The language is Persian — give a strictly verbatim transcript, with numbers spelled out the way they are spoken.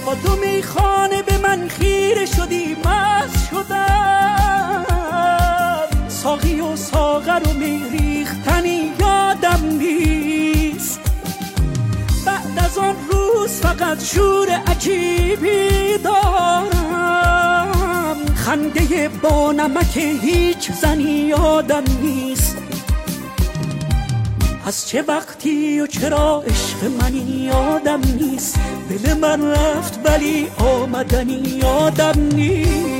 با دو میخانه به من خیره شدی، مست شدم. ساقی و ساغر و می ریختنی یادم نیست. بعد از آن روز فقط شور عجیبی دارم، خنده با نمک هیچ زنی یادم نیست. از چه وقتی و چرا عشق منی یادم نیست. دل من رفت ولی آمدنی یادم نیست.